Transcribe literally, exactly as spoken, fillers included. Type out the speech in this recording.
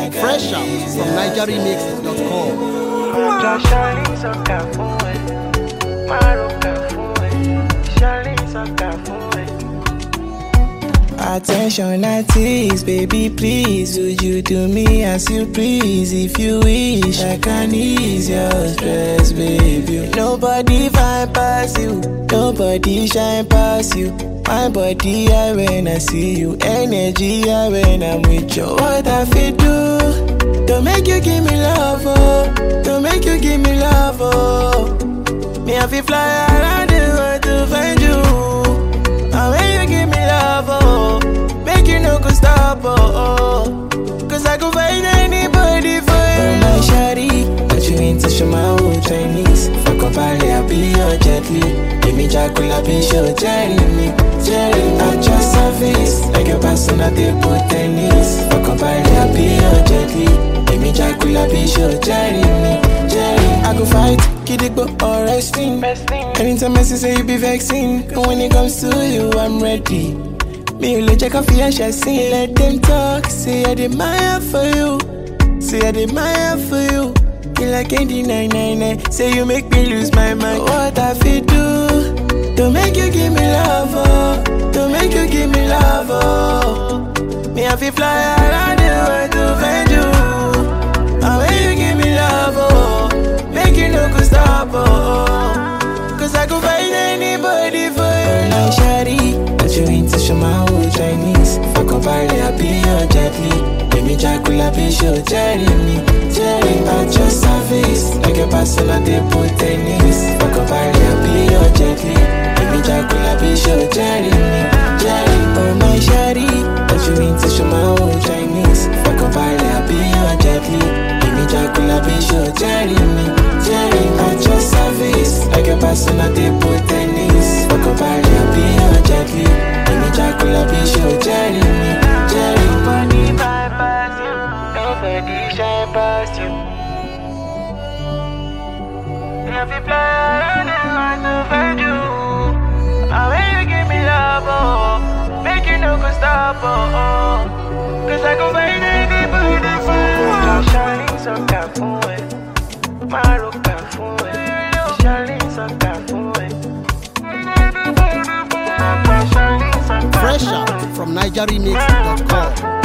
Fresh out from niger remix dot com. Attention artists, baby please, would you do me as you please? If you wish, I can ease your stress, baby. Nobody find past you, nobody shine past you. My body high when I see you, energy high when I'm with you. What I feel do, don't make you give me love, oh. Don't make you give me love, oh. Me have to fly around the world to find you. And when you give me love, oh, make you no go stop, oh, oh. Cause I could find anybody for you. Oh my shawty, but you ain't touch my old Chinese. Fuck up, I'll be your gently. Give me Dracula, be sure, Jerry me, Jerry me. I just surface, like a person at the put tennis. Fuck up, I'll be your gently. Give me Dracula, be sure, Jerry me, Jerry. I go fight, kid it go or wrestling. Anytime I see say you be vexing, and when it comes to you, I'm ready. Me only check off your chassis, let them talk. Say I admire for you, say I admire for you. You like candy nine nine nine. Say you make me lose my mind. What I feel do, don't make you give me love, oh. Don't make you give me love, oh. Me have to fly around the world to find you. And when you give me love, oh, make you no go stop, oh. Cause I could find anybody for you. Oh my shawty, but you ain't touch my old Chinese. Fuck up, I'll be your gently. Give me Dracula, be sure, Jerry me, Jerry. I just surface, like a person at the put tennis. Fuck up, I'll be your gently. Give me Dracula, be sure, Jerry me, Jerry. Oh my shawty, but you ain't touch my old Chinese. Fuck up, I'll be your gently. Give me Dracula, be sure, Jerry me, Jerry. I just surface, like a person at the put tennis. Fuck up, I'll be your gently. Give me Dracula, be sure, Jerry me, Jerry. Nobody bypass you, nobody shine past you. If you fly around the world to find you, and when you give me love, oh, make you no go stop, oh, oh. Cause I can find anybody for you. Shining so careful, my rock careful, shining so careful. Fresh out from niger remix dot com.